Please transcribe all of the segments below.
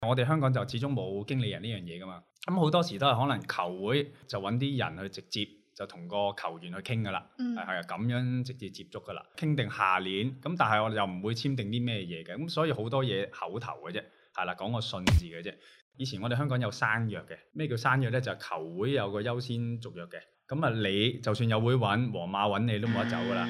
我哋香港就始終冇經理人呢樣嘢噶嘛，咁好多時都係可能球會就揾啲人去直接就同個球員去傾噶啦，係啊，咁樣直接接觸噶啦，傾定下年，咁但係我哋又唔會簽訂啲咩嘢嘅，咁所以好多嘢口頭嘅啫，係啦，講個信字嘅啫。以前我哋香港有生約嘅，咩叫生約咧？就係球會有個優先續約嘅，咁啊你就算有會揾皇馬揾你都冇得走噶啦。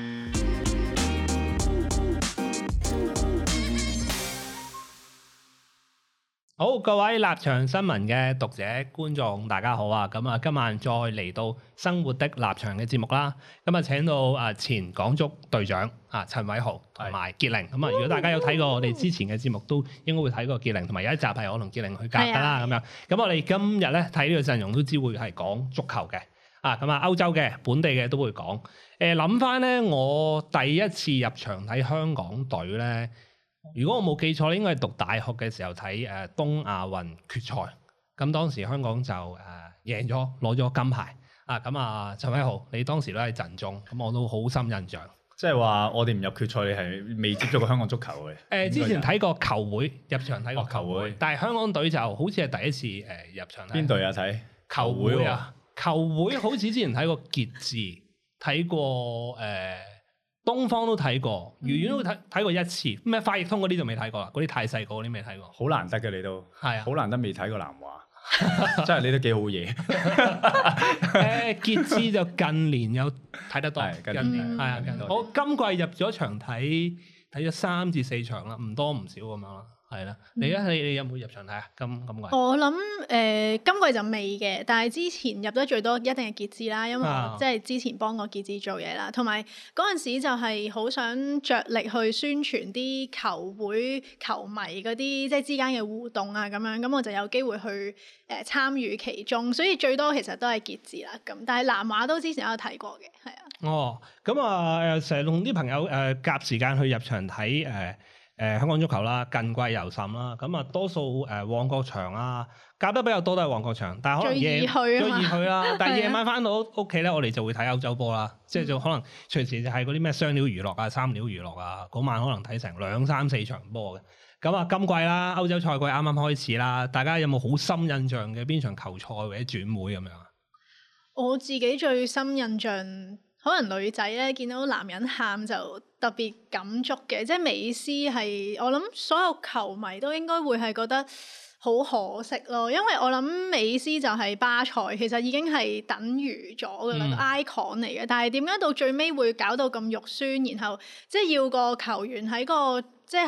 好，各位立場新聞嘅讀者觀眾大家好啊！咁啊，今晚再嚟到生活的立場嘅節目啦。咁啊，請到前港足隊長陳偉豪同埋傑靈。咁啊，如果大家有睇過我哋之前嘅節目，都應該會睇過傑靈，同埋有一集係我同傑靈去夾㗎啦。咁樣，咁我哋今日咧睇呢個陣容都知會係講足球嘅。咁啊，歐洲嘅、本地嘅都會講。諗翻咧，我第一次入場睇香港隊咧。如果我冇記錯，應該係讀大學嘅時候睇東亞運決賽，咁當時香港就贏咗，攞咗金牌。咁陳偉豪，你當時都係陣中，咁我都好深印象。 即係話我哋唔入決賽，你係未接觸過香港足球嘅？ 之前睇過球會，入場睇過球會， 但係香港隊就好似係第一次入場睇。 邊隊啊？睇球會啊？球會好似之前睇過傑志，睇過東方都睇過，愉園都睇過一次，咩快譯通嗰啲就未睇過啦，嗰啲太細個嗰啲未睇過。好難得嘅你都， 係啊， 好難得未睇過南華，真係你都幾好嘢。 傑志就近年有睇得多，近年係啊，我今季入咗場睇咗3至4場啦，唔多唔少咁樣啦。係啦，你有冇入場睇啊？今季我諗今季就未嘅，但係之前入得最多一定係傑志啦，因為我即係之前幫過傑志做嘢啦，同埋嗰陣時就係好想着力去宣傳啲球會球迷嗰啲即係之間嘅互動啊咁樣，咁我就有機會去參與其中，所以最多其實都係傑志啦咁，但係南華都之前有睇過嘅，係啊。 哦，咁成日同啲朋友夾時間去入場睇香港足球啦，近季尤甚啦，咁多數旺角場夾得比較多都係旺角場，但係可能最易去啦。但係夜晚翻到屋企咧，我哋就會睇歐洲波啦，即係就可能隨時就係嗰啲咩雙料娛樂三料娛樂嗰晚可能睇成2、3、4場波嘅。咁今季啦，歐洲賽季啱啱開始啦，大家有冇好深印象嘅邊場球賽或者轉會咁樣啊？ 我自己最深印象。可能女仔咧見到男人喊就特別感觸嘅，即係美斯係我諗所有球迷都應該會係覺得好可惜咯，因為我諗美斯就係巴塞，其實已經係等於咗㗎啦，icon 嚟嘅，但係點解到最尾會搞到咁肉酸，然後即係要個球員喺個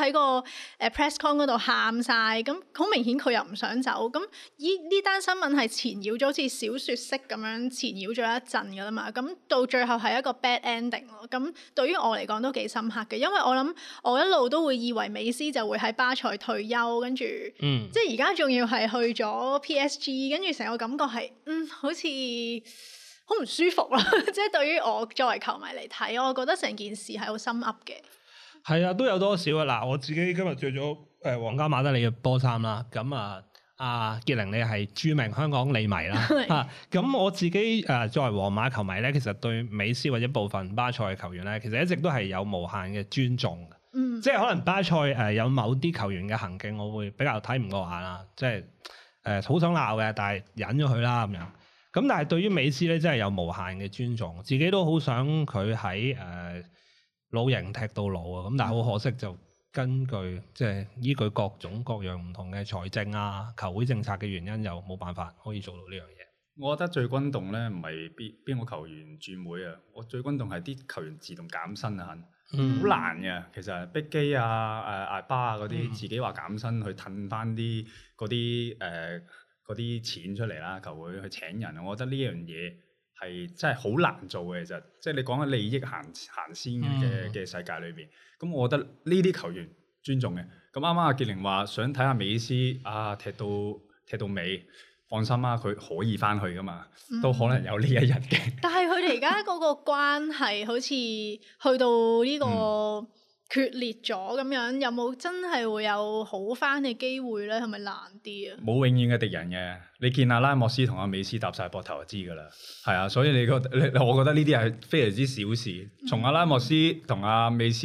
press con 嗰度喊晒，咁好明顯佢又唔想走，咁呢單新聞係纏繞咗好似小説式咁樣纏繞咗一陣㗎啦嘛，咁到最後係一個 bad ending 咯，咁對於我嚟講都幾深刻嘅，因為我諗我一路都會以為美斯就會喺巴塞退休，跟住即係而家仲要係去咗 PSG， 跟住成個感覺係好似好唔舒服咯，即係對於我作為球迷嚟睇，我覺得成件事係好心噏嘅。 係啊，都有多少啊！嗱，我自己今日着咗皇家馬德里嘅波衫啦，咁傑靈你係著名香港利迷啦，咁我自己作為皇馬球迷咧，其實對美斯或者部分巴塞嘅球員咧，其實一直都係有無限嘅尊重嘅，即係可能巴塞有某啲球員嘅行徑，我會比較睇唔過眼啦，即係好想鬧嘅，但係忍咗佢啦咁樣。咁但係對於美斯咧，真係有無限嘅尊重，自己都好想佢喺老營踢到老啊！咁但係好可惜，就根據即係依據各種各樣唔同嘅財政球會政策嘅原因，又冇辦法可以做到呢樣嘢。 我覺得最轟動咧，唔係邊個球員轉會啊！我最轟動係啲球員自動減薪啊，好難嘅。其實碧基艾巴嗰啲自己話減薪去褪翻啲嗰啲錢出嚟啦，球會去請人。我覺得呢樣嘢係真係好難做嘅，其實即係你講緊利益行先嘅世界裏邊，咁我覺得呢啲球員尊重嘅。咁啱啱阿傑靈話想睇下美斯踢到尾，放心啦，佢可以翻去噶嘛，都可能有呢一日嘅。 但係佢哋而家嗰個關係好似去到呢個決裂咗咁樣，有冇真係會有好翻嘅機會咧？係咪難啲啊？ 冇永遠嘅敵人嘅，你見阿拉莫斯同阿美斯搭晒膊頭就知㗎啦，係啊，所以我覺得呢啲係非常之小事。從阿拉莫斯同阿美斯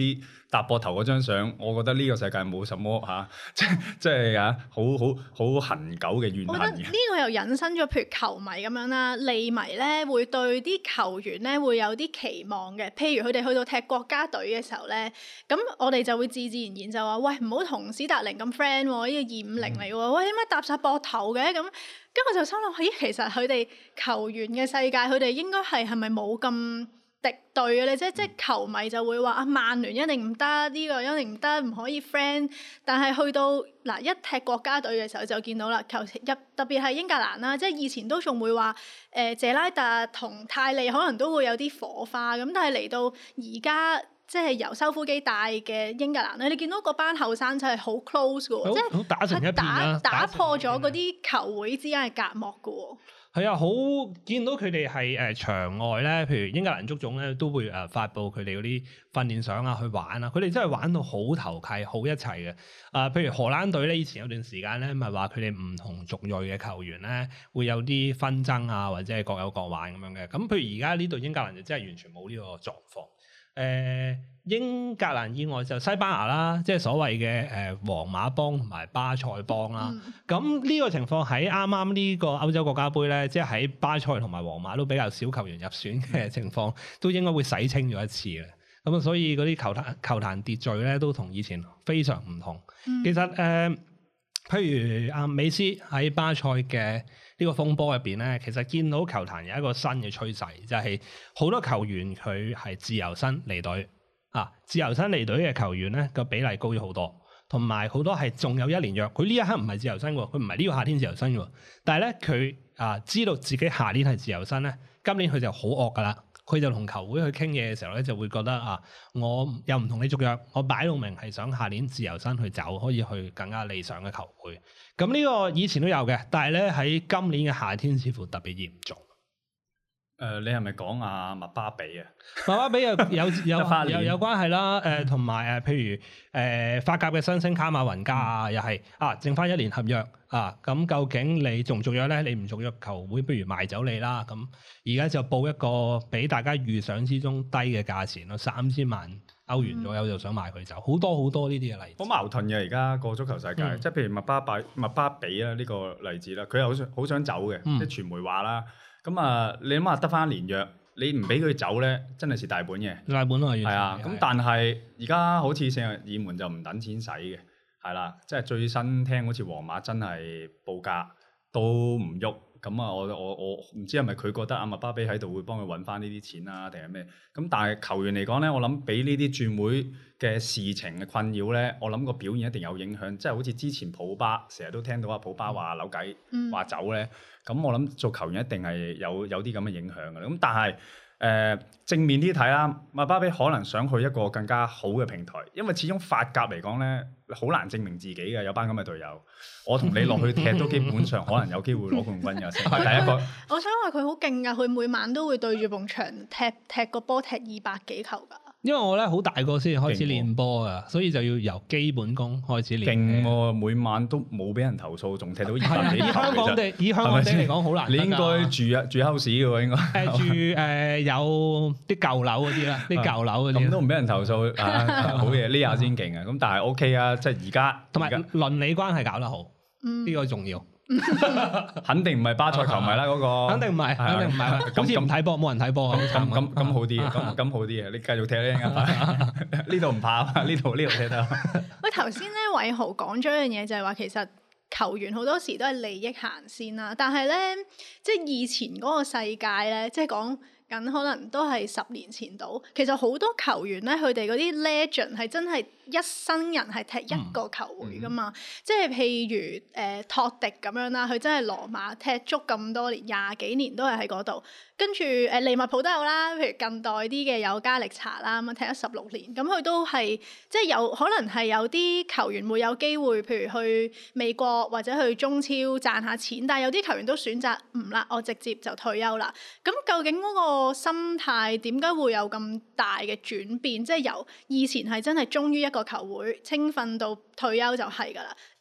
搭膊頭嗰張相，我覺得呢個世界冇什麼嚇，即係啊，好恆久嘅怨我覺得恨嘅。 呢個又引申咗，譬如球迷咁樣啦，利迷咧會對啲球員咧會有啲期望嘅。譬如佢哋去到踢國家隊嘅時候咧，咁我哋就會自然就話：喂，唔好同史達寧咁 friend 喎，呢個250嚟喎，喂，點解搭晒膊頭嘅？咁跟住我就心諗，咦，其實佢哋球員嘅世界，佢哋應該係咪冇咁敵對嘅咧？即係球迷就會話啊，曼聯一定唔得，呢個一定唔得，唔可以 friend。但係去到嗱一踢國家隊嘅時候就見到啦，特別係英格蘭啦，即係以前都仲會話謝拉特同泰利可能都會有啲火花咁，但係嚟到而家。即係由修夫基帶嘅英格蘭咧，你見到嗰班後生仔係好 close 嘅喎，即係打成一片啦， 打破咗嗰啲球會之間嘅隔膜嘅喎。 係啊，好見到佢哋係場外咧，譬如英格蘭足總咧都會發布佢哋嗰啲訓練相啊，去玩啊，佢哋真係玩到好投契，好一齊嘅。譬如荷蘭隊咧，以前有段時間咧，咪話佢哋唔同族裔嘅球員咧會有啲紛爭啊，或者係各有各玩咁樣嘅。咁譬如而家呢度英格蘭就真係完全冇呢個狀況。英格蘭以外就西班牙啦，即係所謂嘅皇馬幫同埋巴塞幫啦。咁呢個情況喺啱啱呢個歐洲國家杯咧，即係喺巴塞同埋皇馬都比較少球員入選嘅情況，都應該會洗清咗一次嘅。咁啊，所以嗰啲球壇秩序咧都同以前非常唔同。其實譬如阿美斯喺巴塞嘅呢個風波入邊咧，其實見到球壇有一個新嘅趨勢，就係好多球員佢係自由身離隊啊，自由身離隊嘅球員咧個比例高咗好多，同埋好多係仲有1年約，佢呢一刻唔係自由身喎，佢唔係呢個夏天自由身喎，但係咧佢知道自己下年係自由身咧，今年佢就好惡㗎啦。佢就同球會去傾嘢嘅時候咧，就會覺得啊，我又唔同你續約，我擺到明係想下年自由身去走，可以去更加理想嘅球會。咁呢個以前都有嘅，但係咧喺今年嘅夏天似乎特別嚴重。 你係咪講阿麥巴比啊？ 麥巴比有關係啦，同埋譬如法甲嘅新星卡馬雲加啊，又係剩翻1年合約啊，咁究竟你續唔續約咧？你唔續約，球會不如賣走你啦。咁而家就報一個比大家預想之中低嘅價錢咯，3000萬歐元左右就想賣佢走，好多呢啲嘅例子。 好矛盾嘅而家個足球世界，即係譬如麥巴比啊呢個例子啦，佢又好想走嘅，即係傳媒話啦。咁你諗下得翻1年約，你唔俾佢走咧，真係蝕大本嘅。 大本啊， 係啊。咁但係而家好似聖日耳門就唔等錢使嘅，係啦。即係最新聽好似皇馬真係報價都唔喐。咁我唔知係咪佢覺得阿麥巴比喺度會幫佢揾翻呢啲錢啊，定係咩？咁但係球員嚟講咧，我諗俾呢啲轉會嘅事情嘅困擾咧，我諗個表現一定有影響。即係好似之前普巴成日都聽到阿普巴話扭計話走咧，咁我諗做球員一定係有啲咁嘅影響嘅。咁但係正面啲睇啦，麥巴比可能想去一個更加好嘅平台，因為始終法甲嚟講咧，好難證明自己嘅，有班咁嘅隊友，我同你落去踢都基本上可能有機會攞冠軍嘅，成為第一個。 我想話佢好勁㗎，佢每晚都會對住埲牆踢個波踢200幾球㗎。 因為我咧好大個先開始練波噶，所以就要由基本功開始練。 勁喎，每晚都冇俾人投訴，仲踢到200幾球。 以香港地嚟講好難。 你應該住 house 嘅喎，應該。 住有啲舊樓嗰啲啦，啲舊樓嗰啲。 咁都唔俾人投訴，好嘢，呢下先勁啊！咁但係 OK 啊，即係而家。 同埋鄰里關係搞得好，呢個重要。 肯定唔係巴塞球迷啦，嗰個肯定唔係，好似唔睇波，冇人睇波咁好啲，咁好啲嘅，你繼續踢呢呢度唔怕，呢度踢得。 喂，頭先咧偉豪講咗一樣嘢，就係話其實球員好多時都係利益行先啦，但係咧即係以前嗰個世界咧，即係講緊可能都係10年前到，其實好多球員咧，佢哋嗰啲 legend 係真係一生人係踢一個球會噶嘛，即係譬如托迪咁樣啦，佢真係羅馬踢足咁多年，20幾年都係喺嗰度。跟住利物浦都有啦，譬如近代啲嘅有加力查啦，咁踢咗16年，咁佢都係即係有可能係有啲球員會有機會，譬如去美國或者去中超賺下錢，但係有啲球員都選擇唔啦，我直接就退休啦。咁究竟嗰個心態點解會有咁大嘅轉變？即係由以前係真係忠於一個球會，青訓到退休就係㗎啦。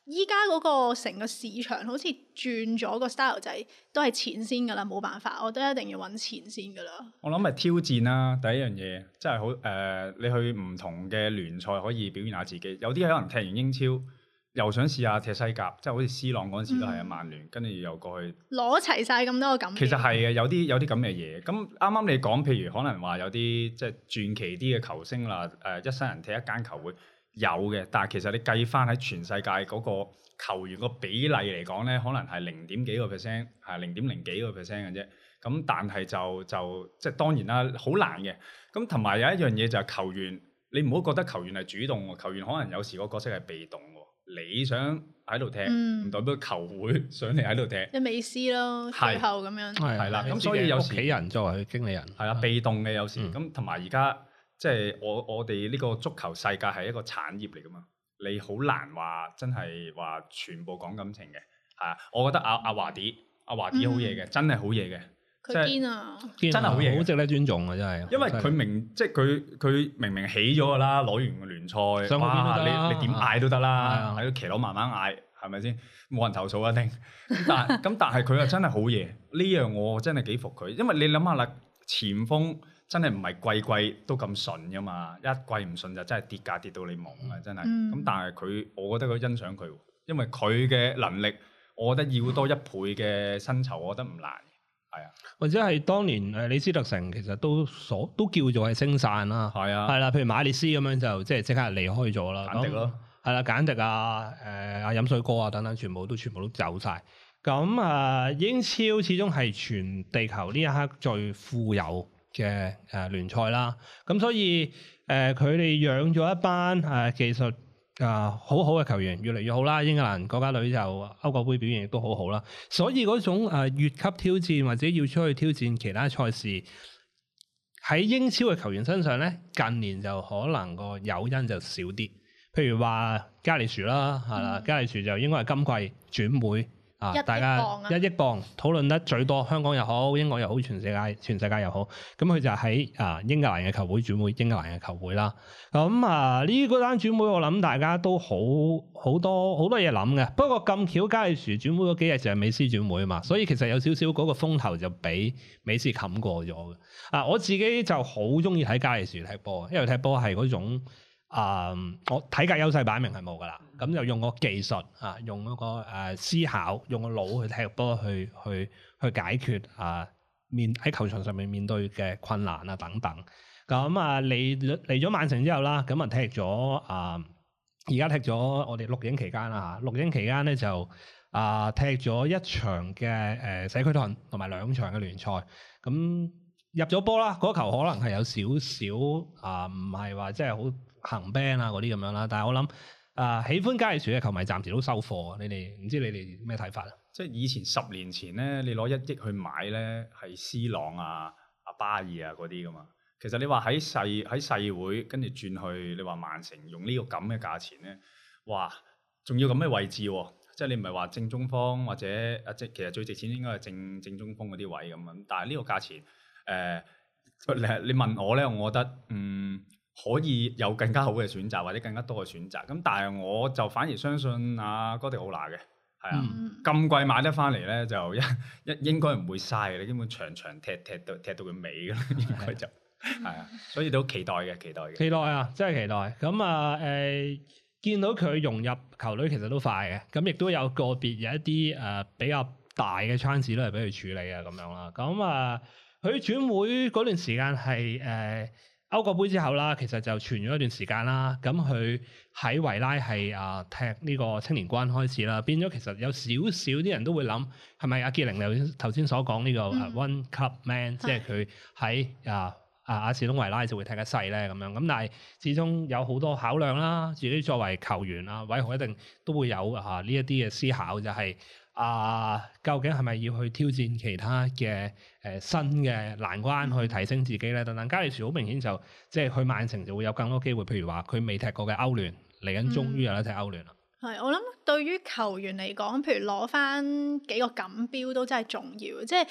依家嗰個成個市場好似轉咗個 style 仔，都係錢先㗎啦，冇辦法，我都一定要揾錢先㗎啦。 我諗係挑戰啦，第一樣嘢真係好你去唔同嘅聯賽可以表現下自己，有啲可能踢完英超又想試下踢西甲，即係好似 C 朗嗰陣時都係曼聯，跟住又過去攞齊晒咁多個感覺。 其實係嘅，有啲咁嘅嘢。咁啱啱你講，譬如可能話有啲即係傳奇啲嘅球星啦，一生人踢一間球會有嘅，但係其實你計翻喺全世界嗰個球員個比例嚟講咧，可能係0點幾個 percent，係0.0幾個 percent 嘅啫。咁但係就即係當然啦，好難嘅。咁同埋有一樣嘢就係球員，你唔好覺得球員係主動喎，球員可能有時個角色係被動喎。你想喺度踢，唔代表球會想你喺度踢。即美斯咯，最後咁樣。 係啦，咁所以有時屋企人作為經理人係啦，被動嘅有時。咁同埋而家即係我哋呢個足球世界係一個產業嚟噶嘛，你好難話真係話全部講感情嘅。係啊，我覺得阿華迪好嘢嘅，真係好嘢嘅。 佢堅啊！ 真係好嘢， 好值得尊重啊！真係， 因為佢即係佢明明起咗㗎啦，攞完個聯賽，哇！你點嗌都得啦，喺個騎樓慢慢嗌，係咪先？冇人投訴一定。但係佢又真係好嘢，呢樣我真係幾服佢，因為你諗下啦，前鋒真係唔係季都咁順㗎嘛，一季唔順就真係跌價跌到你懵啊！真係。咁但係我覺得佢欣賞佢，因為佢嘅能力，我覺得要多1倍嘅薪酬，我覺得唔難。係啊， 或者係當年李斯特城其實都叫做係升散啦，係啊，係啦，譬如馬列斯咁樣就即刻離開咗啦， 簡迪咯， 係啦，簡迪啊，阿飲水哥啊等等，全部都走晒。咁英超始終係全地球呢一刻最富有嘅聯賽啦，咁所以佢哋養咗一班技術好好嘅球員，越嚟越好啦。英格蘭國家隊就歐國杯表現亦都好好啦。所以嗰種越級挑戰或者要出去挑戰其他賽事，喺英超嘅球員身上咧，近年就可能個誘因就少啲。譬如話加利殊啦，係啦，加利殊就應該係今季轉會。大家1億磅討論得最多，香港又好，英國又好，全世界又好，咁佢就喺英格蘭嘅球會轉會英格蘭嘅球會啦。咁呢個單轉會，我諗大家都好多嘢諗嘅。不過咁巧加利殊轉會嗰幾日就係美斯轉會啊嘛，所以其實有少少嗰個風頭就俾美斯冚過咗嘅。我自己就好中意睇加利殊踢波，因為踢波係嗰種。我體格優勢擺明係冇噶啦，咁就用個技術用嗰個思考，用個腦去踢波，去解決喺球場上面面對嘅困難啊等等。咁嚟咗曼城之後啦，咁踢咗而家踢咗我哋錄影期間啦嚇，錄影期間咧就踢咗1場嘅社區盾同埋2場嘅聯賽，咁入咗波啦，嗰球可能係有少少唔係話即係好行 band 啊嗰啲咁樣啦，但係我諗喜歡加利殊嘅球迷暫時都收貨，你哋唔知你哋咩睇法啊？ 即係以前10年前咧，你攞1億去買咧，係 C 朗啊、阿巴爾啊嗰啲噶嘛。其實你話喺細會跟住轉去，你話曼城用呢個咁嘅價錢咧，哇！仲要咁嘅位置喎，即係你唔係話正中鋒或者即其實最值錢應該係正中鋒嗰啲位咁樣，但係呢個價錢你問我咧，我覺得可以有更加好嘅選擇或者更加多嘅選擇，咁但係我就反而相信哥迪奧拿嘅，係啊，咁貴買得翻嚟咧就應該唔會嘥嘅，你基本場踢到佢尾嘅啦，應該就係啊，所以都期待嘅，期待啊， 真係期待。咁見到佢融入球隊其實都快嘅，咁亦都有個別有一啲比較大嘅 chance 都係俾佢處理啊咁樣啦。咁佢轉會嗰段時間係歐國杯之後啦，其實就傳咗一段時間啦。咁佢喺維拉係踢呢個青年軍開始啦，變咗其實有少少啲人都會諗係咪阿傑寧你頭先所講呢個One Club Man，即係佢喺阿士東維拉就會踢得細咧咁樣。咁但係始終有好多考量啦，自己作為球員韋豪一定都會有呢一啲嘅思考，就係究竟係咪要去挑戰其他嘅新嘅難關去提升自己咧？等等，加利殊好明顯就即係去曼城就會有更多機會，譬如話佢未踢過嘅歐聯，嚟緊終於有得踢歐聯啦。 係，我諗對於球員嚟講，譬如攞翻幾個錦標都真係重要，即係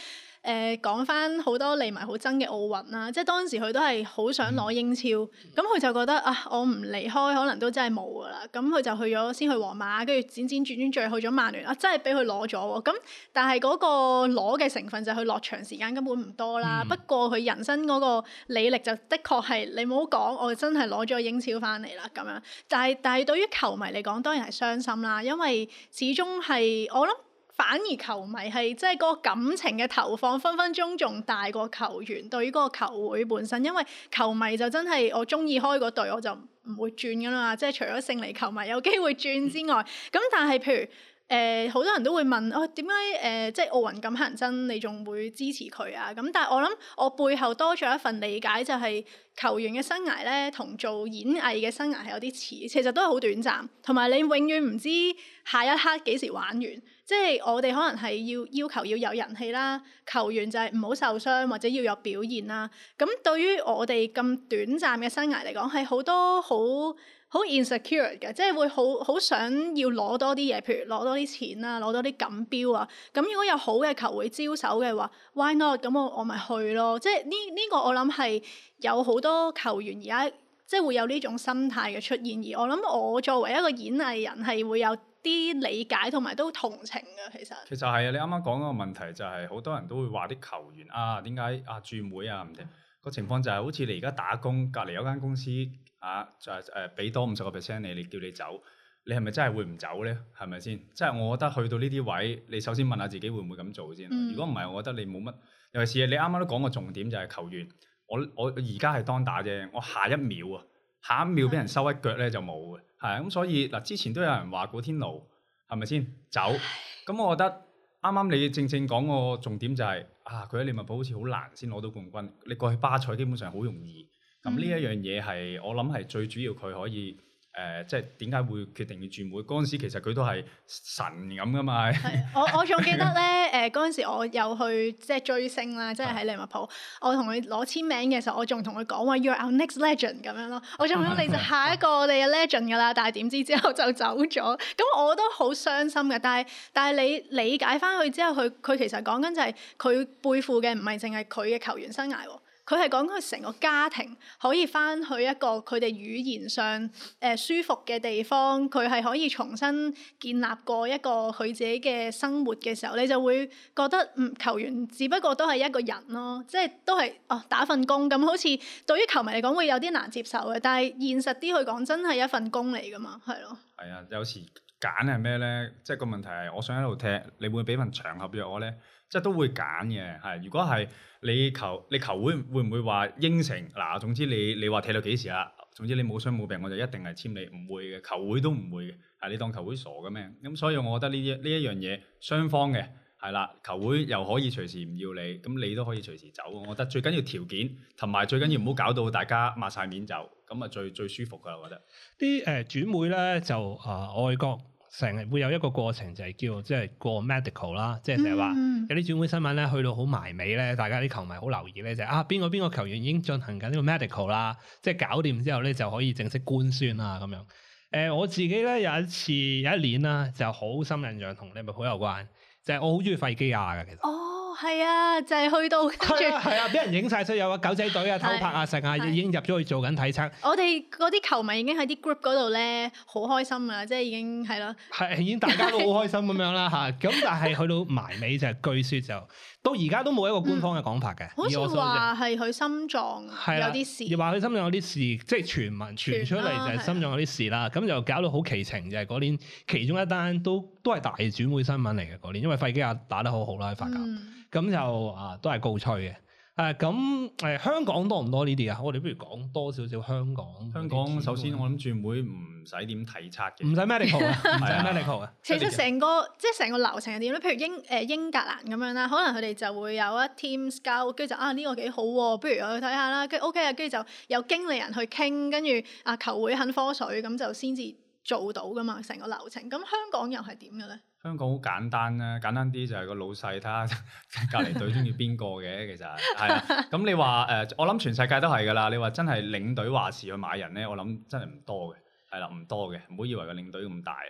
講翻好多利迷好憎嘅奧運啦，即係當時佢都係好想攞英超，咁佢就覺得啊，我唔離開可能都真係冇噶啦，咁佢就去咗先去皇馬，跟住轉轉最後去咗曼聯啊，真係俾佢攞咗喎。咁但係嗰個攞嘅成分就係佢落場時間根本唔多啦。不過佢人生嗰個履歷就的確係你唔好講，我真係攞咗英超翻嚟啦咁樣。但係對於球迷嚟講，當然係傷心啦，因為始終係我諗。反而球迷係即係嗰個感情嘅投放分分鐘仲大過球員對於嗰個球會本身，因為球迷就真係我中意開嗰隊我就唔會轉噶啦嘛，即係除咗勝利球迷有機會轉之外，咁但係譬如好多人都會問點解即係奧運咁乞人憎，你仲會支持佢啊？咁但係我諗我背後多咗一份理解，就係球員嘅生涯咧同做演藝嘅生涯係有啲似，其實都係好短暫，同埋你永遠唔知下一刻幾時玩完。即係我哋可能係要求要有人氣啦，球員就係唔好受傷或者要有表現啦。咁對於我哋咁短暫嘅生涯嚟講，係好多好 insecure 嘅，即係會好想要攞多啲嘢，譬如攞多啲錢啦，攞多啲錦標啊。咁如果有好嘅球會招手嘅話 ，why not？咁我咪去咯。即係呢個我諗係有好多球員而家即係會有呢種心態嘅出現，而我諗我作為一個演藝人係會有啲理解同埋都同情嘅，其實係啊，你啱啱講嗰個問題就係好多人都會話啲球員啊，點解啊轉會啊唔定個情況就係好似你而家打工，隔離有間公司就俾多50%你叫你走，你係咪真係會唔走咧？係咪先？即係我覺得去到呢啲位，你首先問下自己會唔會咁做先。如果唔係，我覺得你冇乜。尤其是你啱啱都講個重點就係球員，我而家係當打啫，我下一秒俾人收一腳咧就冇嘅。係咁，所以嗱，之前都有人話古天奴係咪先走？咁我覺得啱啱你正講個重點就係佢喺利物浦好似好難先攞到冠軍，你過去巴塞基本上好容易。咁呢一樣嘢係我諗係最主要，佢可以即係點解會決定要轉會？嗰陣時其實佢都係神咁噶嘛。 我仲記得咧，嗰陣時我有去即係追星啦，即係喺利物浦，我同佢攞簽名嘅時候，我仲同佢講話 You're our next legend 咁樣咯。我仲諗你就下一個我哋嘅 legend 噶啦，但係點知之後就走咗，咁我都好傷心嘅。但係你理解翻去之後，佢其實講緊就係佢背負嘅唔係淨係佢嘅球員生涯喎。佢係講佢成個家庭可以翻去一個佢哋語言上舒服嘅地方，佢係可以重新建立過一個佢自己嘅生活嘅時候，你就會覺得球員只不過都係一個人咯，即係都係打份工咁，好似對於球迷嚟講會有啲難接受嘅，但係現實啲去講，真係一份工嚟噶嘛，係咯。係啊，有時揀係咩咧？即係個問題係，我想喺度踢，你會俾份長合約我咧？即係都會揀嘅，係。如果係你球會唔會話應承嗱？總之你話踢到幾時啦？總之你冇傷冇病，我就一定係簽你，唔會嘅。球會都唔會嘅，係你當球會傻嘅咩？咁所以我覺得呢一樣嘢雙方嘅係啦，球會又可以隨時唔要你，咁你都可以隨時走。我覺得最緊要條件同埋最緊要唔好搞到大家抹晒面走，咁啊最舒服㗎，我覺得。 啲轉會咧就外國。成日會有一個過程就係叫即係過 medical 啦，即係成日話有啲轉會新聞咧去到好埋尾咧，大家啲球迷好留意咧就係邊個球員已經進行緊呢個 medical 啦，即係搞掂之後咧就可以正式官宣啦咁樣。我自己咧有一年啦就好深印象同利物浦有關，就係我好中意費基亞嘅其實。 係啊，就係去到跟住係啊，俾人影晒出有個狗仔隊啊、偷拍啊、食啊，已經入咗去做緊體測。 我哋嗰啲球迷已經喺啲 group 嗰度咧，好開心啊！即係已經係咯， 係已經大家都好開心咁樣啦嚇。咁但係去到埋尾就據說就到而家都冇一個官方嘅講法嘅。 好似話係佢心臟有啲事， 又話佢心臟有啲事，即係傳聞傳出嚟就係心臟有啲事啦。咁就搞到好奇情，就係嗰年其中一單都係大轉會新聞嚟嘅嗰年，因為費基亞打得好好啦喺法甲。咁就都係告吹嘅。香港多唔多呢啲啊？我哋不如講多少少香港。 香港首先我諗轉會唔使點體測嘅， 唔使 medical 啊，唔使 medical 啊。 其實成個流程係點咧？譬如英格蘭咁樣啦，可能佢哋就會有一 team scout，跟住就呢個幾好喎，不如我去睇下啦。跟住 OK 啊，跟住就有經理人去傾，跟住球會肯科水，咁就先至做到噶嘛，成個流程。咁香港又係點嘅咧？ 香港好簡單啦，簡單啲就係個老細睇下隔離隊中意邊個嘅，其實係啊。咁你話我諗全世界都係㗎啦。你話真係領隊話事去買人咧，我諗真係唔多嘅，係啦，唔多嘅。唔好以為個領隊咁大啦個權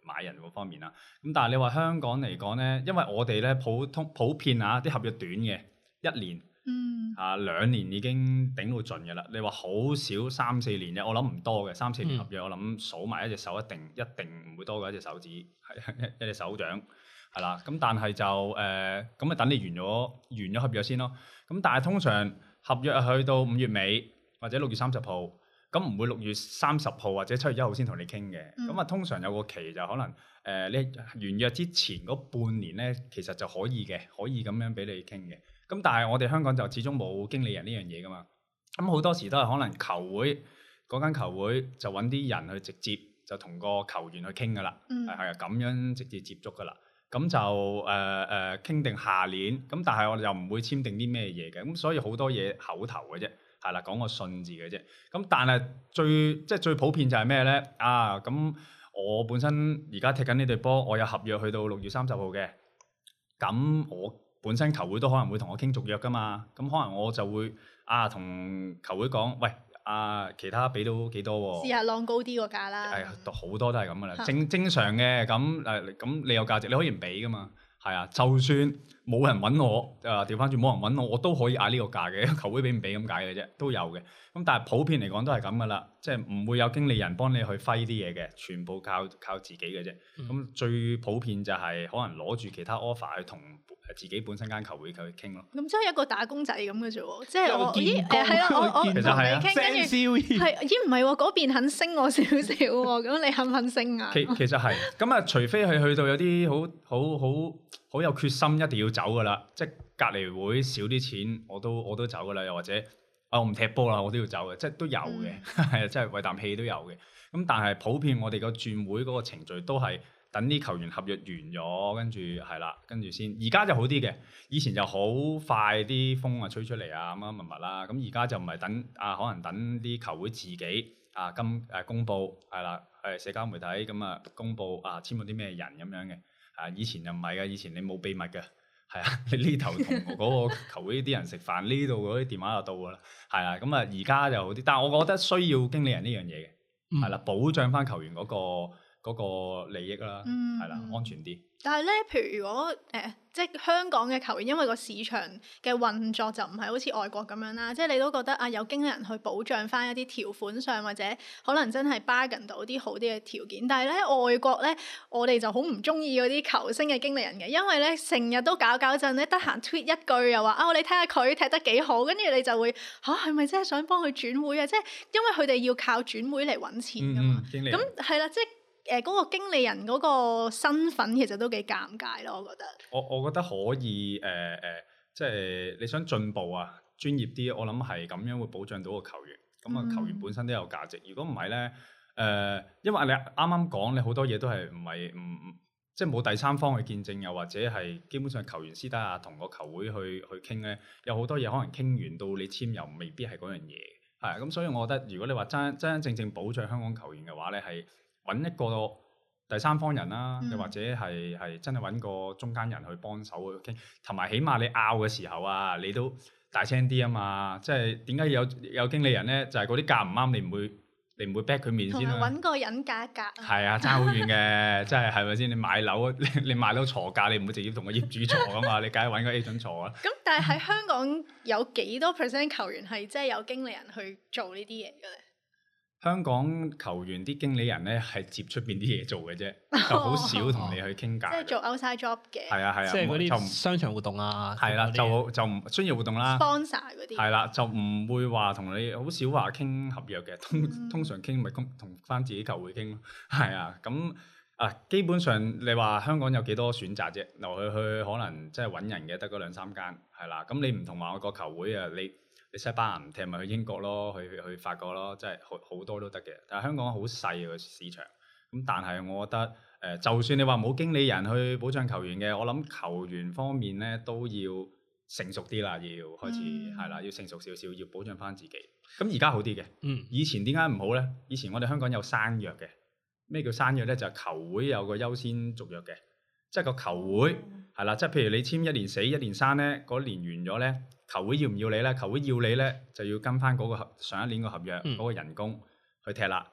買人嗰方面啦。咁但係你話香港嚟講咧，因為我哋咧普遍啊啲合約短嘅1年。2年已經頂到盡嘅啦。你話好少3-4年嘅，我諗唔多嘅3-4年合約，我諗數埋一隻手一定唔會多過一隻手指，一隻手掌係啦。咁但係就咁咪等你完咗合約先咯。咁但係通常合約去到5月尾或者6月30號，咁唔會6月30號或者7月1號先同你傾嘅。咁通常有個期就可能你完約之前嗰半年咧，其實就可以咁樣俾你傾嘅。咁但係我哋香港就始終冇經理人呢樣嘢噶嘛，咁好多時都係可能嗰間球會就揾啲人去直接就同個球員去傾噶啦，係咁樣直接接觸噶啦，咁就傾定下年，咁但係我哋又唔會簽訂啲咩嘢嘅，咁所以好多嘢口頭嘅啫，係啦，講個信字嘅啫，咁但係最普遍就係咩咧？咁我本身而家踢緊呢隊波，我有合約去到6月30號嘅，咁我本身球會都可能會同我傾續約噶嘛，咁可能我就會同球會講，喂其他俾到幾多喎？ 試下浪高啲個價啦。 好多都係咁噶啦，正常嘅咁你有價值，你可以唔俾噶嘛。係啊，就算冇人揾我，調翻轉冇人揾我，我都可以嗌呢個價嘅，球會俾唔俾咁解嘅啫，都有嘅。咁但係普遍嚟講都係咁噶啦，即係唔會有經理人幫你去揮啲嘢嘅，全部靠自己嘅啫。咁最普遍就係可能攞住其他 offer 去同自己本身間球會去傾咯。 咁即係一個打工仔咁嘅啫喎，即係我其實係啊，傾跟住唔係喎，嗰邊肯升我少少喎，咁你肯唔肯升啊？ 其實係咁除非係去到有啲好有決心一定要走噶啦，即係隔離會少啲錢我都走噶啦，又或者我唔踢波啦，我都要走嘅，即係都有嘅，係啊，即係為啖氣都有嘅。咁但係普遍我哋個轉會嗰個程序都係等啲球員合約完咗，跟住先。而家就好啲嘅，以前就好快啲風吹出嚟乜物啦。咁而家就唔係等可能等啲球會自己公佈係啦，社交媒體咁公佈簽咗啲咩人咁樣嘅。以前就唔係嘅，以前你冇秘密嘅，係啊，你呢頭同嗰個球會啲人食飯，呢度嗰啲電話就到㗎啦，係啊，咁而家就好啲，但係我覺得需要經理人呢樣嘢嘅，係啦，保障翻球員嗰個利益啦，係啦，安全啲。 但係咧，譬如如果即係香港嘅球員，因為個市場嘅運作就唔係好似外國咁樣啦，即係你都覺得有經理人去保障翻一啲條款上，或者可能真係 bargain 到啲好啲嘅條件。但係咧，外國咧，我哋就好唔中意嗰啲球星嘅經理人嘅，因為咧成日都搞震咧，得閒 tweet 一句又話你睇下佢踢得幾好，跟住你就會係咪真係想幫佢轉會啊？即係因為佢哋要靠轉會嚟揾錢㗎嘛。咁係啦，即係。嗰個經理人嗰個身份其實都幾尷尬咯，我覺得。 我覺得可以即係你想進步專業啲，我諗係咁樣會保障到個球員。咁球員本身都有價值。如果唔係咧，因為你啱啱講，你好多嘢都係唔即係冇第三方去見證，又或者係基本上球員私底下同個球會去傾咧，有好多嘢可能傾完到你簽又未必係嗰樣嘢。係咁，所以我覺得如果你話真正保障香港球員嘅話咧，係揾一個第三方人啦，又或者係真係揾個中間人去幫手去傾，同埋起碼你拗嘅時候你都大聲啲啊嘛！即係點解有經理人咧？就係嗰啲價唔啱，你唔會 back 佢面先啦。 揾個人價格。係啊，爭好遠嘅，即係咪先？你買樓，你買樓鋤價，你唔會直接同個業主鋤噶嘛？你梗係揾個 agent 鋤啊。咁但係喺香港有幾多 percent 球員係即係有經理人去做呢啲嘢嘅咧？ 香港球員啲經理人咧係接出邊啲嘢做嘅啫，就好少同你去傾價。 即係做 outside job 嘅。 係啊， 即係嗰啲商場活動係啦，就唔商業活動啦。 sponsor 嗰啲。係啦，就唔會話同你好少話傾合約嘅，通常傾咪同翻自己球會傾咯。係啊，咁基本上你話香港有幾多選擇啫？留去可能即係揾人嘅得嗰2-3間，係啦。咁你唔同話我個球會你西班牙唔踢咪去英國咯，去法國咯，即係好多都得嘅。但係香港好細個市場，咁但係我覺得就算你話冇經理人去保障球員嘅，我諗球員方面咧都要成熟啲啦，要開始係啦，要成熟少少，要保障翻自己。咁而家好啲嘅，以前點解唔好咧？以前我哋香港有生約嘅，咩叫生約咧？就係球會有個優先續約嘅，即係個球會係啦，即係譬如你簽1年死1年生咧，嗰年完咗咧。球會要唔要你咧？球會要你咧，就要跟翻嗰個上一年個合約嗰個人工去踢啦。咁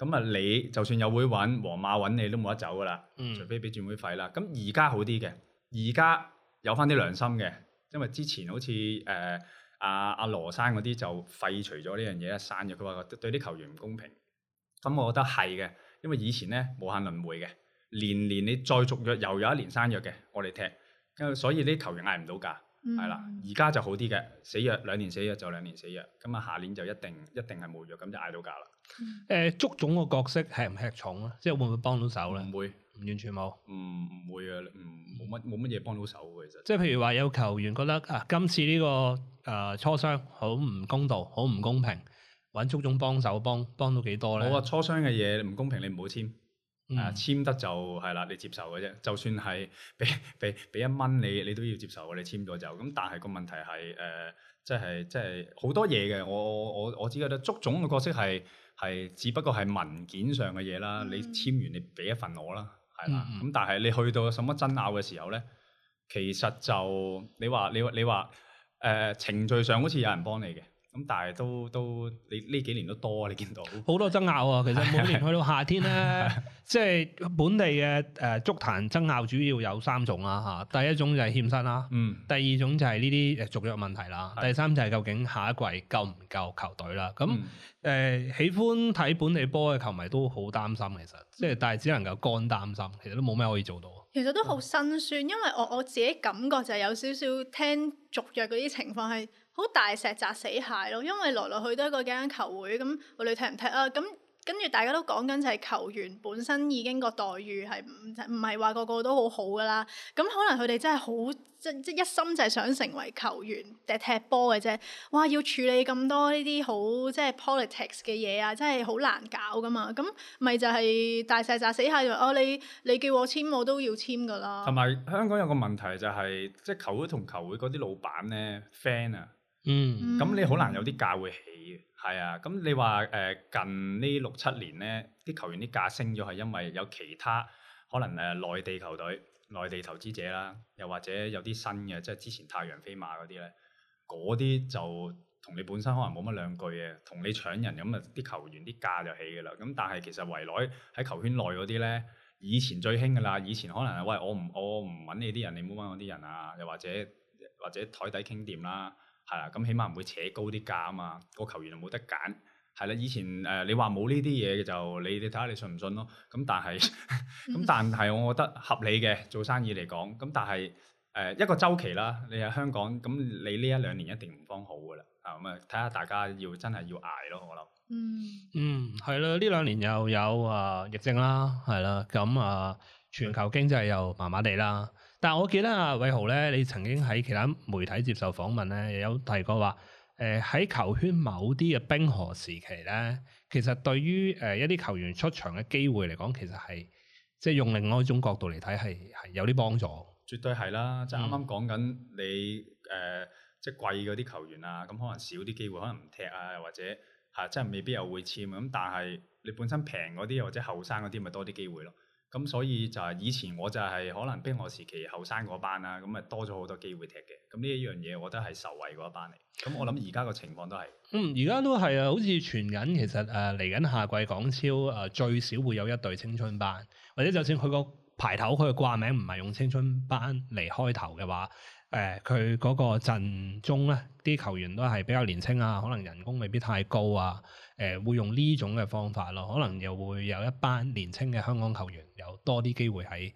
咁啊，你就算有會揾，皇馬揾你都冇得走噶啦， 嗯除非俾轉會費啦。咁而家好啲嘅，而家有翻啲良心嘅，因為之前好似阿羅生嗰啲就廢除咗呢樣嘢，刪咗。佢話對啲球員唔公平。咁我覺得係嘅，因為以前咧無限輪迴嘅，年年你再續約又有一年生約嘅，我哋踢，所以啲球員嗌唔到價，係啦。而家就好啲嘅，死約2年死約就2年死約，咁啊下年就一定係冇約，咁就嗌到價啦。 足總個角色係唔吃重啊？即係會唔會幫到手咧？ 唔會， 完全冇。 唔會啊，冇乜嘢幫到手嘅其實。 即係譬如話有球員覺得今次呢個磋商好唔公道，好唔公平，揾足總幫手幫到幾多咧？ 我話磋商嘅嘢唔公平，你唔好簽。簽得就係啦，你接受嘅啫。就算係俾1蚊你都要接受嘅。你簽咗就咁，但係個問題係即係好多嘢嘅。我只覺得足總嘅角色係只不過係文件上嘅嘢啦。你簽完你俾一份我啦，係啦。咁但係你去到什麼爭拗嘅時候咧，其實就你話程序上好似有人幫你嘅。咁但係都你呢幾年都多，你見到好多爭拗啊！其實每年去到夏天咧，即係本地嘅足壇爭拗主要有3種啦嚇。第一種就係欠薪啦，第二種就係呢啲續約問題啦，第三就係究竟下一季夠唔夠球隊啦。咁喜歡睇本地波嘅球迷都好擔心，其實即係但係只能夠乾擔心，其實都冇咩可以做到。 其實都好辛酸，因為我自己感覺就係有少少聽續約嗰啲情況係好大石砸死蟹咯，因為來來去都係嗰幾間球會，咁我哋踢唔踢啊？咁跟住大家都講緊就係球員本身已經個待遇係唔係話個個都好好噶啦，咁可能佢哋真係好即一心就係想成為球員踢波嘅啫。哇！要處理咁多呢啲好即係 politics 嘅嘢啊，真係好難搞噶嘛。咁咪就係大石砸死蟹就你叫我簽我都要簽噶啦。 同埋香港有個問題就係即係球會同球會嗰啲老闆咧 fan 啊。咁你好難有啲價會起嘅，係啊。咁你話近呢6-7年咧，啲球員啲價升咗係因為有其他可能內地球隊、內地投資者啦，又或者有啲新嘅，即係之前太陽飛馬嗰啲咧，嗰啲就同你本身可能冇乜兩句嘅，同你搶人咁啊，啲球員啲價就起㗎啦。咁但係其實圍內喺球圈內嗰啲咧，以前最興㗎啦。以前可能係喂我唔揾你啲人，你唔好揾我啲人啊，又或者台底傾掂啦。係啦，咁起碼唔會扯高啲價啊嘛，個球員就冇得揀。係啦，以前你話冇呢啲嘢嘅就你睇下你信唔信咯。咁但係我覺得合理嘅做生意嚟講。咁但係一個週期啦，你喺香港咁你呢1-2年一定唔方好噶啦。咁啊睇下大家真係要捱咯，我諗。 係啦，呢2年又有疫症啦，係啦，咁全球經濟又麻麻地啦。但係我記得偉豪咧，你曾經喺其他媒體接受訪問咧，有提過話，喺球圈某啲嘅冰河時期咧，其實對於一啲球員出場嘅機會嚟講，其實係即係用另外一種角度嚟睇係有啲幫助。 絕對係啦，就啱啱講緊你即係貴嗰啲球員啊，咁可能少啲機會，可能唔踢啊，或者真係未必又會簽咁。但係你本身平嗰啲或者後生嗰啲，咪多啲機會咯。咁所以就係以前我就係可能冰河時期後生嗰班啦，咁咪多咗好多機會踢嘅。咁呢一樣嘢，我覺得係受惠嗰一班嚟。咁我諗而家個情況都係。 而家都係啊，好似傳緊，其實嚟緊夏季港超最少會有1隊青春班，或者就算佢個牌頭佢嘅掛名唔係用青春班嚟開頭嘅話，佢嗰個陣中咧啲球員都係比較年輕啊，可能人工未必太高啊。會用呢種嘅方法咯，可能又會有一班年輕嘅香港球員有多啲機會喺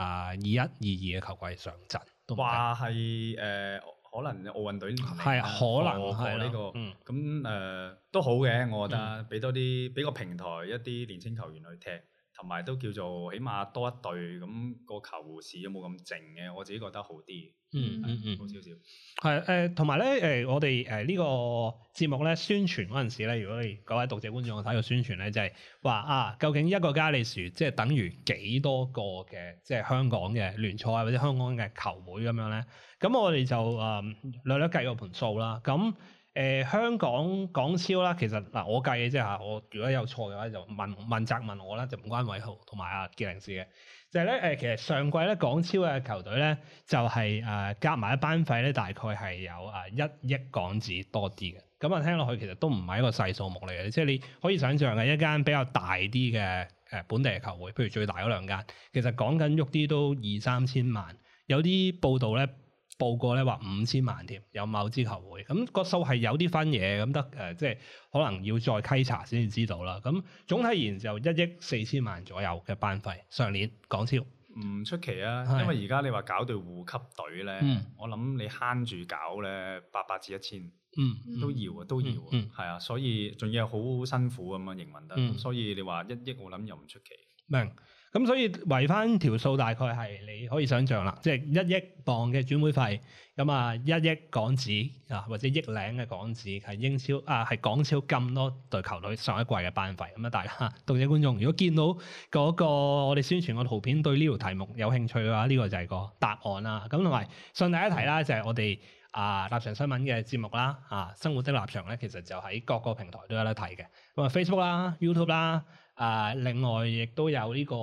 21、22嘅球季上陣。 話係可能奧運隊年齡係可能係呢個咁都好嘅，我覺得俾個平台一啲年輕球員去踢，同埋都叫做起碼多一隊，咁個球市都冇咁靜嘅，我自己覺得好啲。好少少。 係同埋咧我哋呢個節目咧宣傳嗰陣時咧，如果你各位讀者觀眾睇個宣傳咧，就係話究竟一個加利樹即係等於幾多個嘅即係香港嘅聯賽或者香港嘅球會咁樣咧？咁我哋就略略計個盤數啦。咁香港港超啦，其實我計嘅啫嚇，我如果有錯嘅話就問責問我啦，就唔關偉豪同埋阿傑靈事嘅。 就係咧其實上季咧港超嘅球隊咧就係夾埋一班費咧，大概係有1億港紙多啲嘅。咁聽落去其實都唔係一個細數目嚟嘅，即係你可以想象嘅一間比較大啲嘅本地嘅球會，譬如最大嗰兩間，其實講緊喐啲都2-3千萬，有啲報道咧報過咧話5千萬添，有某支球會，咁個數係有啲分嘢，咁得即係可能要再稽查先至知道啦。咁總體而言就1億4千萬左右嘅班費，上年港超唔出奇啊，因為而家你話搞隊護級隊咧，我諗你慳住搞咧800至1000，都要啊，都要啊，係啊，所以仲要好辛苦咁樣營運得，所以你話1億我諗又唔出奇。 明。咁所以圍翻條數大概係你可以想象啦，即係1億磅嘅轉會費，咁1億港紙或者1億零嘅港紙係英超係港超咁多隊球隊上一季嘅班費。咁大家讀者觀眾如果見到嗰個我哋宣傳個圖片對呢條題目有興趣嘅話，呢個就係個答案啦。咁同埋順帶一提啦，就係我哋立場新聞嘅節目啦，生活的立場咧，其實就喺各個平台都有得睇嘅。咁Facebook 啦、YouTube 啦。另外亦都有呢個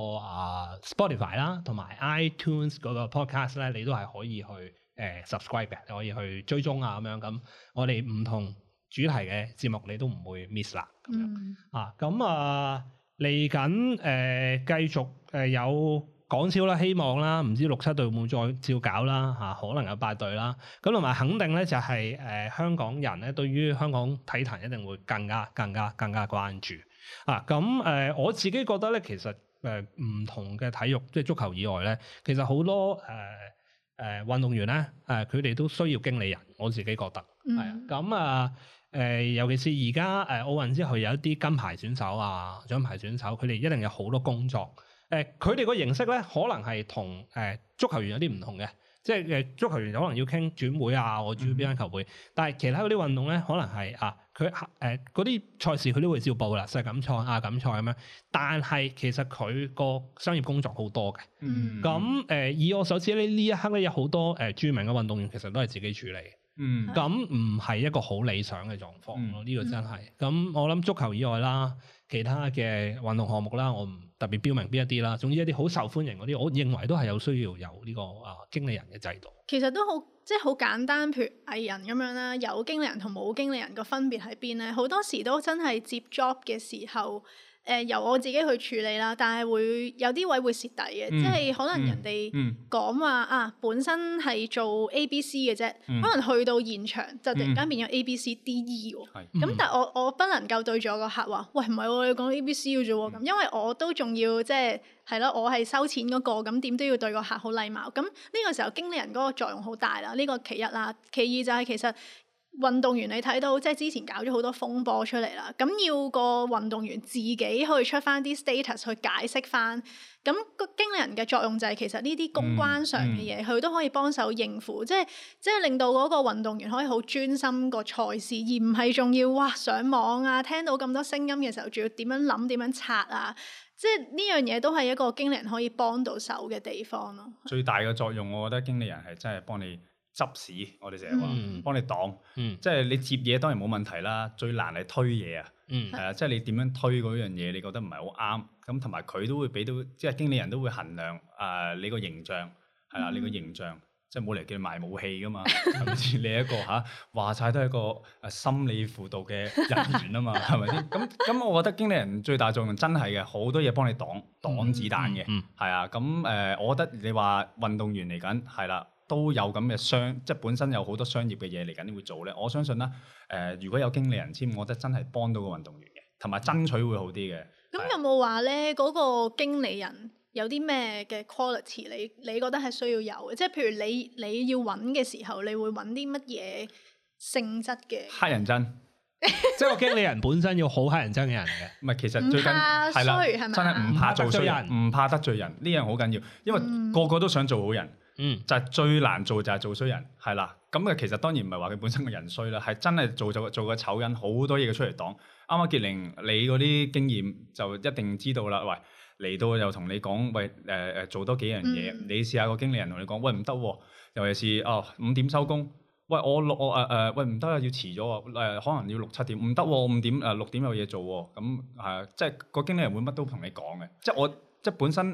Spotify 啦，同埋 iTunes 嗰個 podcast 咧，你都係可以去subscribe 嘅，可以去追蹤咁樣。咁我哋唔同主題嘅節目你都唔會 miss 啦。咁樣咁嚟緊繼續有港超啦，希望啦，唔知6-7隊會唔會再照搞啦，可能有8隊啦。咁同埋肯定咧就係香港人咧對於香港體壇一定會更加關注。我自己覺得咧，其實唔同嘅體育，即係足球以外咧，其實好多運動員咧，佢哋都需要經理人。我自己覺得係啊。尤其是而家奧運之後有一啲金牌選手獎牌選手，佢哋一定有好多工作。佢哋個形式咧，可能係同足球員有啲唔同嘅。即係足球員可能要傾轉會我主要邊間球會，但係其他嗰啲運動咧，可能係佢嗰啲賽事佢都會照報啦，世錦賽、亞錦賽咁樣。但係其實佢個商業工作好多嘅。咁以我所知呢一刻咧有好多著名嘅運動員其實都係自己處理。咁唔係一個好理想嘅狀況咯，呢個真係。咁我諗足球以外啦，其他嘅運動項目啦，我唔特別標明邊一啲啦。總之一啲好受歡迎嗰啲，我認為都係有需要有呢個經理人嘅制度。 其實都好，即係好簡單，譬如藝人咁樣啦，有經理人同冇經理人個分別喺邊咧？好多時都真係接 job 嘅時候。由我自己去處理啦，但係會有啲位會蝕底嘅，即係可能人哋講話本身係做 A、B、C 嘅啫，可能去到現場就突然間變咗 A、B、C、D、E 喎。咁但係我不能夠對住我個客話，喂，唔係喎，你講 A、B、C 嘅啫喎，咁因為我都仲要即係咯，我係收錢嗰個，咁點都要對個客好禮貌。咁呢個時候經理人嗰個作用好大啦，呢個其一啦。其二就係其實。運動員你睇到即係之前搞咗好多風波出嚟啦，咁要個運動員自己去出翻啲 status 去解釋翻，咁個經理人嘅作用就係其實呢啲公關上嘅嘢，佢都可以幫手應付，即係令到嗰個運動員可以好專心個賽事，而唔係仲要上網聽到咁多聲音嘅時候，仲要點樣諗點樣拆即係呢樣嘢都係一個經理人可以幫到手嘅地方咯。最大嘅作用，我覺得經理人係真係幫你執屎，我哋成日話幫你擋，即係你接嘢當然冇問題啦，最難係推嘢即係你點樣推嗰樣嘢，你覺得唔係好啱，咁同埋佢都會俾到，即係經理人都會衡量你個形象係啦，你個形象即係冇嚟叫你賣武器噶嘛，係咪先？你一個話晒都係一個心理輔導嘅人員啊嘛，係咪先？咁我覺得經理人最大作用真係嘅，好多嘢幫你擋子彈嘅，係啊，咁我覺得你話運動員嚟緊係啦。都有咁嘅即係本身有好多商業嘅嘢嚟緊會做咧。我相信啦，如果有經理人簽，我覺得真係幫到個運動員嘅，同埋爭取會好啲嘅。咁有冇話咧嗰個經理人有啲咩嘅 quality？你覺得係需要有嘅？即係譬如你要揾嘅時候，你會揾啲乜嘢性質嘅？黑人憎， 即係個經理人本身要好黑人憎嘅人嘅。 唔係，其實最近係啦，真係唔怕做衰人，唔怕得罪人，呢樣好緊要，因為個個都想做好人。就係最難做就係做衰人，係啦。咁其實當然唔係話佢本身個人衰啦，係真係做個醜人，好多嘢出嚟擋。啱啱傑玲，你嗰啲經驗就一定知道啦。喂，嚟到又同你講，喂做多幾樣嘢，你試下個經理人同你講，喂唔得喎，尤其是5點收工，喂喂唔得啊，要遲咗喎，可能要6-7點，唔得喎，5點6點有嘢做喎，咁即係個經理人會乜都同你講嘅，即係本身。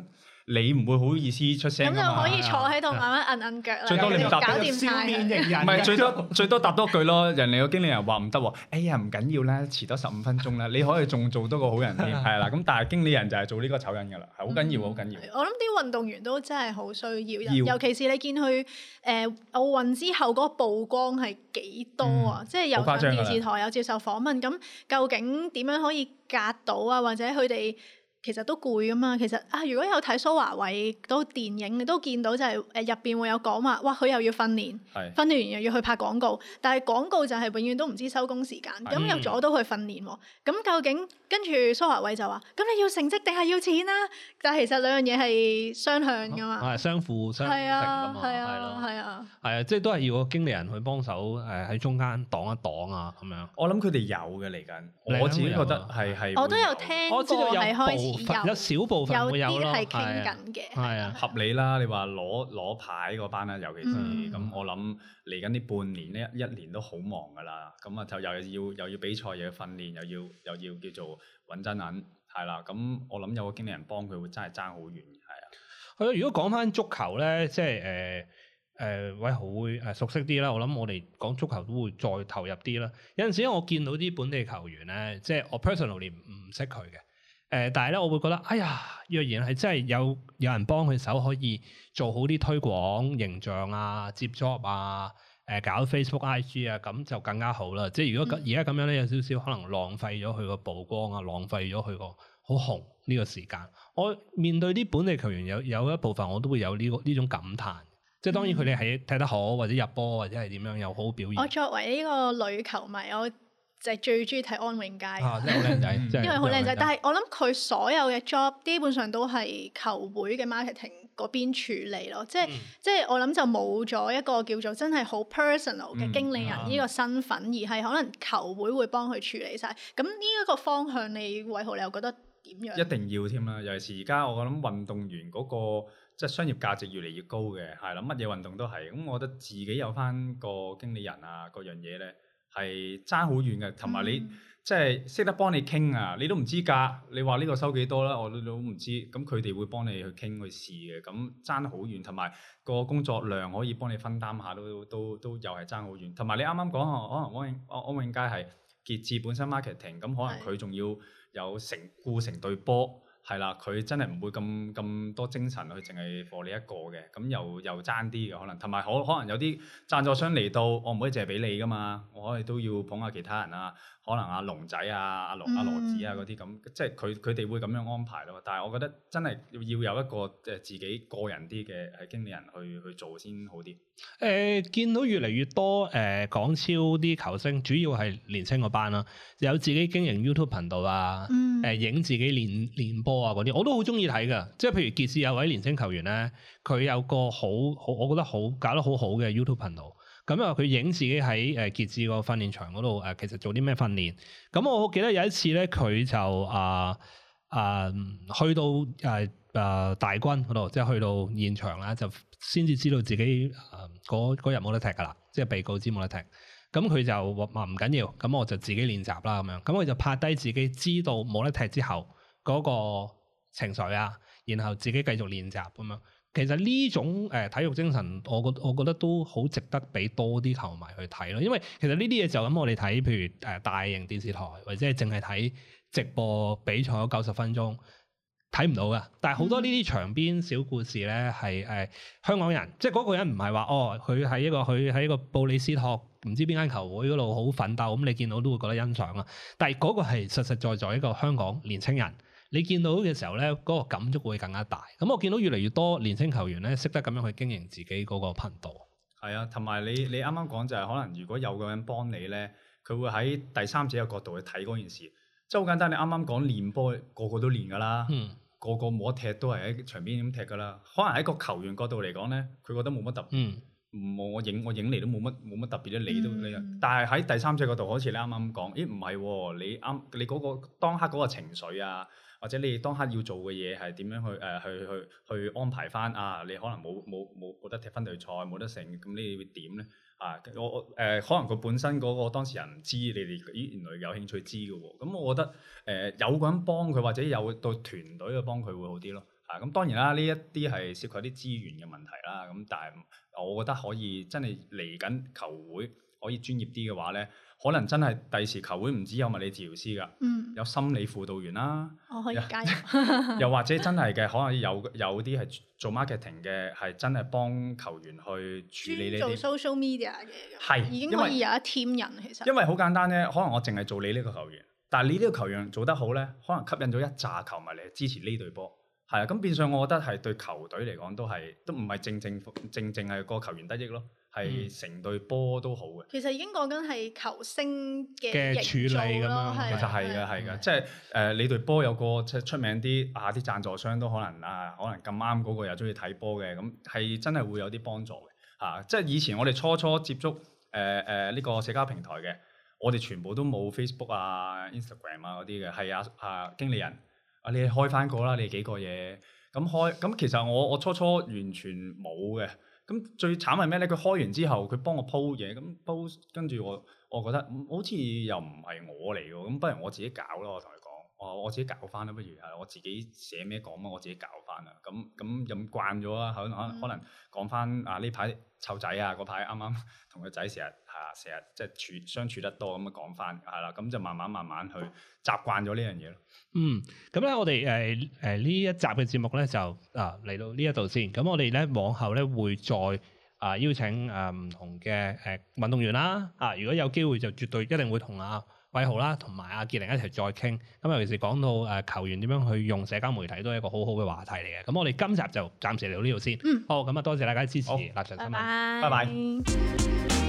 你唔會好意思出聲咁㗎嘛。 就可以坐喺度慢慢摁腳啦， 最多你搞答掂晒笑面迎人， 唔係最多答多句咯。人哋個經理人話唔得喎，哎呀唔緊要啦，遲多15分鐘啦，你可以仲做多個好人添，係啦。咁但係經理人就係做呢個醜人㗎啦，係好緊要，好緊要。 我諗啲運動員都真係好需要， 要尤其是你見佢奧運之後嗰個曝光係幾多啊？即係有上電視台有接受訪問，咁究竟點樣可以隔到啊？或者佢哋其實都攰噶嘛。其實啊，如果有睇蘇華偉嗰個電影，你都見到就係入邊會有講話，哇！佢又要訓練，訓練完又要去拍廣告，但係廣告就係永遠都唔知收工時間，咁又阻到佢訓練喎。咁究竟跟住蘇華偉就話：咁你要成績定係要錢啊？但係其實兩樣嘢係雙向噶嘛， 係相輔相成噶嘛，係啊， 係啊，即係都係要個經理人去幫手喺中間擋一擋啊咁樣。 我諗佢哋有嘅嚟緊，我自己覺得係我都有聽過係開始有少部分會有啲係傾緊嘅， 係啊， 合理啦。你話攞牌嗰班啦，尤其是咁，我諗嚟緊呢半年呢一年都好忙噶啦。咁啊就又要比賽，又要訓練，又要叫做揾真銀，係啦。咁我諗有個經理人幫佢會真係爭好遠，係啊。 係啊，如果講翻足球咧，即係偉豪會熟悉啲啦。我諗我哋講足球都會再投入啲啦。有陣時我見到啲本地球員咧，即係我 personally 唔識佢嘅。但係咧，我會覺得，哎呀，若然係真係有人幫佢手，可以做好啲推廣形象啊、接 job 啊、搞 Facebook、IG 啊，咁就更加好啦。即係如果而家咁樣咧，有少少可能浪費咗佢個曝光啊，浪費咗佢個好紅呢個時間。我面對啲本地球員有一部分我都會有呢種感嘆。即係當然佢哋係踢得好，或者入波，或者係點樣有好表現。 我作為呢個女球迷，我就最中意睇安永佳， 真係好靚仔， 因為好靚仔。但係我諗佢所有嘅 job 基本上都係球會嘅 marketing 嗰邊處理咯。即係我諗就冇咗一個叫做真係好 personal 嘅經理人呢個身份，而係可能球會會幫佢處理晒。咁呢一個方向，偉豪你又覺得點樣？ 一定要添啦，尤其是而家我諗運動員嗰個即係商業價值越嚟越高嘅，係啦，乜嘢運動都係。咁我覺得自己有翻個經理人啊，嗰樣嘢咧。係爭好遠嘅，同埋你即係識得幫你傾啊！你都唔知價，你話呢個收幾多啦，我都唔知。咁佢哋會幫你去傾去試嘅，咁爭好遠。同埋個工作量可以幫你分擔下，都又係爭好遠。同埋你啱啱講可能安永佳係傑志本身 marketing，咁可能佢仲要有顧成隊波。係啦，佢真係唔會咁多精神去淨係貨你一個嘅，咁又爭啲嘅可能，同埋可能有啲贊助商嚟到，我唔可以淨係俾你噶嘛，我可以都要捧下其他人啊，可能阿龍仔啊、阿羅子啊嗰啲咁，即係佢哋會咁樣安排咯。但係我覺得真係要有一個自己個人啲嘅經理人去做先好啲。 見到越嚟越多港超啲球星，主要係年青嗰班啦，有自己經營 YouTube 頻道啊，影自己練波啊嗰啲，我都好中意睇噶。即係譬如傑志有位年青球員咧，佢有個好，我覺得搞得好好嘅 YouTube 頻道。咁啊，佢影自己喺傑志個訓練場嗰度其實做啲咩訓練。咁我記得有一次咧，佢就去到大軍嗰度，即係去到現場啦，就先至知道自己嗰日冇得踢噶啦，即係被告知冇得踢。咁佢就話唔緊要，咁我就自己練習啦咁樣。咁佢就拍低自己知道冇得踢之後嗰個情緒啊，然後自己繼續練習咁樣。其實呢種體育精神，我覺得都好值得俾多啲球迷去睇咯。因為其實呢啲嘢就咁，我哋睇譬如大型電視台或者係淨係睇直播比賽嗰90分鐘睇唔到噶。但係好多呢啲場邊小故事咧，係香港人，即係嗰個人唔係話佢喺一個布里斯托唔知邊間球會嗰度好奮鬥，咁你見到都會覺得欣賞啊。但係嗰個係實實在在一個香港年青人。你見到嘅時候咧，嗰個感觸會更加大。咁我見到越嚟越多年輕球員咧，識得咁樣去經營自己嗰個頻道。 係啊，同埋你啱啱講就係可能如果有個人幫你咧，佢會喺第三者嘅角度去睇嗰件事。即係好簡單，你啱啱講練波，個個都練㗎啦，個個冇得踢都係喺場邊咁踢㗎啦。可能喺個球員角度嚟講咧，佢覺得冇乜特別。我影嚟都冇乜特別咧，你都你。但係喺第三者角度，好似你啱啱講，咦唔係喎，你嗰個當刻嗰個情緒啊。或者你當刻要做嘅嘢係點樣去安排翻啊？你可能冇得踢分隊賽，冇得成，咁你會點咧？可能佢本身嗰個當事人唔知，你哋原來有興趣知嘅喎。咁我覺得有個人幫佢，或者有到團隊去幫佢會好啲咯。係咁當然啦，呢一啲係涉及啲資源嘅問題啦。咁但係我覺得可以真係嚟緊球會可以專業啲嘅話咧，可能真係第時球會唔止有物理治療師㗎，有心理輔導員啦， 我可以加入。 又或者真係嘅，可能有啲係做 marketing 嘅，係真係幫球員去處理呢啲做 social media 嘅， 係已經可以有一 team 人其實。 因為好簡單咧，可能我淨係做你呢個球員，但係你呢個球員做得好咧，可能吸引咗一紮球迷嚟支持呢隊波。係啊，咁變相我覺得係對球隊嚟講都唔係正係個球員得益咯，係成隊波都好嘅。 其實已經講緊係球星嘅處理咁樣， 其實係嘅，即係你隊波有個即係出名啲啲贊助商都可能咁啱嗰個又中意睇波嘅，咁係真係會有啲幫助嘅即係以前我哋初接觸呢個社交平台嘅，我哋全部都冇 Facebook Instagram 嗰啲嘅，係經理人。你開翻個啦，你幾個嘢咁其實我初完全冇嘅。咁最慘係咩咧？佢開完之後，佢幫我鋪嘢，咁鋪跟住我覺得好似又唔係我嚟喎。咁不如我自己搞咯。我同佢講，我自己搞翻啦，不如係我自己寫咩講乜，我自己搞翻啦。咁慣咗啦，可能講翻呢排湊仔嗰排啱啱同個仔成日即係相處得多咁樣講翻係啦，咁就慢慢去習慣咗呢樣嘢咯。 咁咧我哋呢一集嘅節目咧就嚟到呢一度先。咁我哋咧往後咧會再邀請唔同嘅運動員啦。如果有機會就絕對一定會同阿偉豪啦同埋阿傑靈一齊再傾。咁尤其是講到球員點樣去用社交媒體都係一個好好嘅話題嚟嘅。咁我哋今集就暫時嚟到呢度先。好，咁多謝大家支持立場新聞。 拜拜。